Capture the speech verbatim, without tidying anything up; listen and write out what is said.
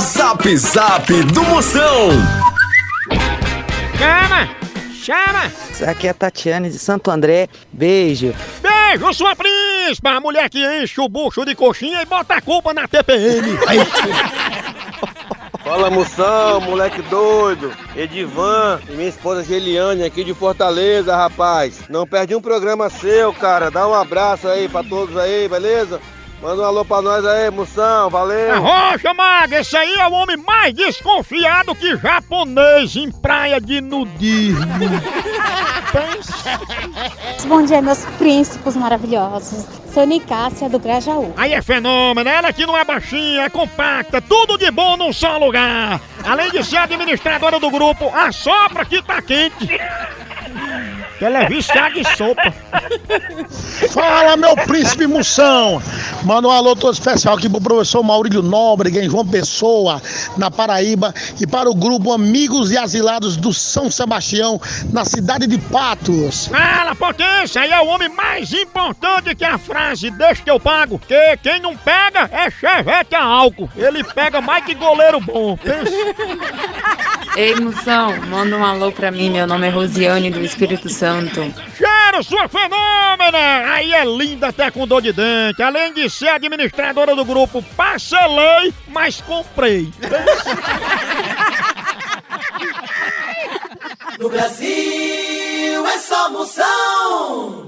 Zap Zap do Moção. Chama! Chama! Aqui é a Tatiane de Santo André. Beijo. Beijo, sua príncipa! A mulher que enche o bucho de coxinha e bota a culpa na T P M. Fala, Moção, moleque doido, Edivan e minha esposa Geliane aqui de Fortaleza, rapaz. Não perde um programa seu, cara. Dá um abraço aí pra todos aí, beleza? Manda um alô pra nós aí, Moção, valeu! Arrocha, maga, esse aí é o homem mais desconfiado que japonês em praia de nudismo. Bom dia, meus príncipes maravilhosos. Sou Nicássia do Grajaú. Aí é fenômeno, ela que não é baixinha, é compacta, tudo de bom num só lugar. Além de ser administradora do grupo, assopra que tá quente. Ela é viciada em sopa. Fala, meu príncipe Moção! Manda um alô todo especial aqui pro professor Maurílio Nóbrega, em João Pessoa, na Paraíba, e para o grupo Amigos e Asilados do São Sebastião, na cidade de Patos. Fala, potência, aí é o homem mais importante que a frase deixa que eu pago, que quem não pega é chevette a álcool. Ele pega mais que goleiro bom. Ei, Moção, manda um alô pra mim, meu nome é Rosiane do Espírito Santo. Cheiro, sua fenômena! Aí é linda até com dor de dente. Além de ser administradora do grupo, parcelei, mas comprei. No Brasil é só Moção.